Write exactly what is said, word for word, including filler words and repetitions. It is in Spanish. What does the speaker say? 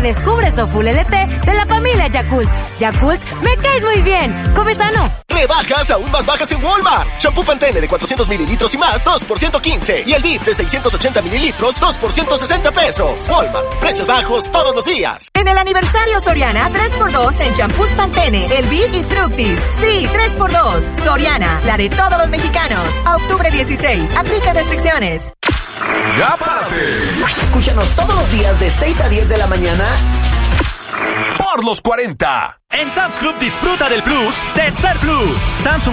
redescubre Soful L T de la familia Yakult. Yakult, me caes muy bien. Come sano. Rebajas aún más bajas en Walmart. Shampoo Pantene de cuatrocientos mililitros y más, dos por ciento quince. Y el D I F de seiscientos ochenta mililitros, dos por ciento sesenta pesos. Walmart, precios bajos todos los días. En el aniversario Soriana, tres por dos en shampoos Pantene, el V I V y Fructis. Sí, tres por dos. Soriana, la de todos los mexicanos. A octubre dieciséis, aplica restricciones. ¡Ya párate! Escúchanos todos los días de seis a diez de la mañana por los cuarenta. En Sam's Club disfruta del plus de Ser Plus. Samsung